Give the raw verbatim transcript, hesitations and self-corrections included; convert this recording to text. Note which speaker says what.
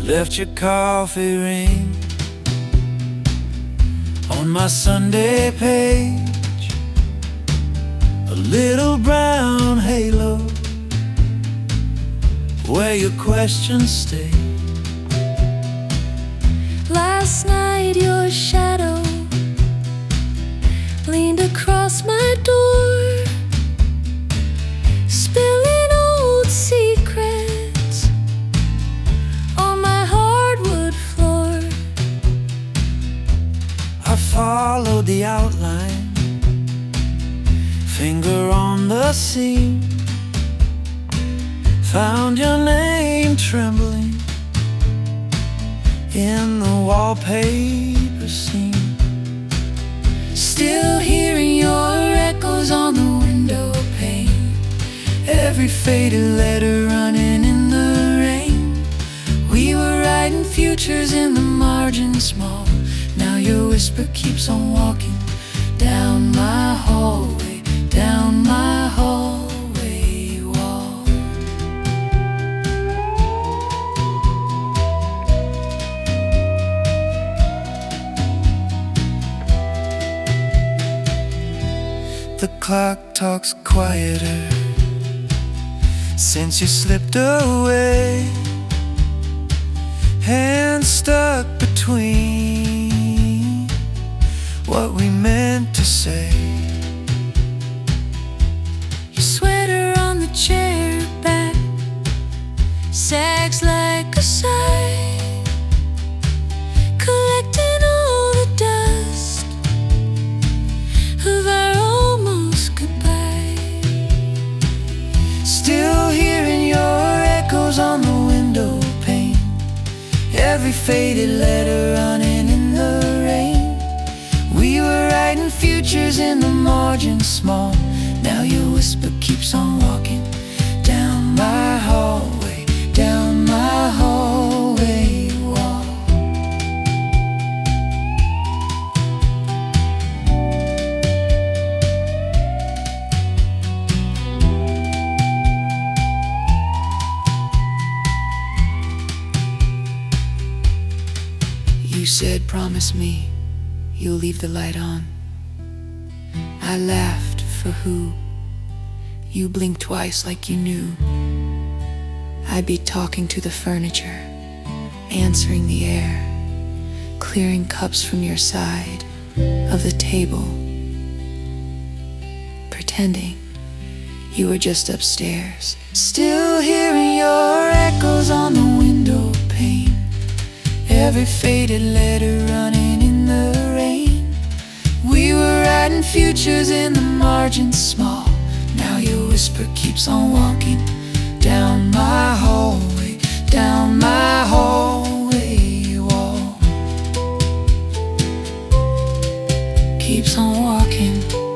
Speaker 1: left your coffee ring on my Sunday page, a little brown halo where your questions stay.
Speaker 2: Last night your shadow leaned across my door, spilling old secrets on my hardwood floor.
Speaker 1: I followed the outline, finger on the seam, found your name trembling in the wallpaper scene. Still hearing your echoes on the window pane, every faded letter running in the rain. We were writing futures in the margin small. Now your whisper keeps on walking down my hallway, down my hallway wall. The clock talks quieter since you slipped away, hands stuck between what we meant to say.
Speaker 2: Your sweater on the chair back sags like a sigh, collecting all the dust of our almost goodbye.
Speaker 1: Still hearing your echoes on the window pane, every faded letter running in the rain. We were writing futures in the margin small. Now your whisper keeps on walking down my hallway, down my hallway wall. You said, promise me you'll leave the light on. I laughed, for who? You blinked twice like you knew. I'd be talking to the furniture, answering the air, clearing cups from your side of the table, pretending you were just upstairs. Still hearing your echoes on the window pane, every faded letter running in the rain. We were writing futures in the margin small. Now your whisper keeps on walking down my hallway, down my hallway wall. Keeps on walking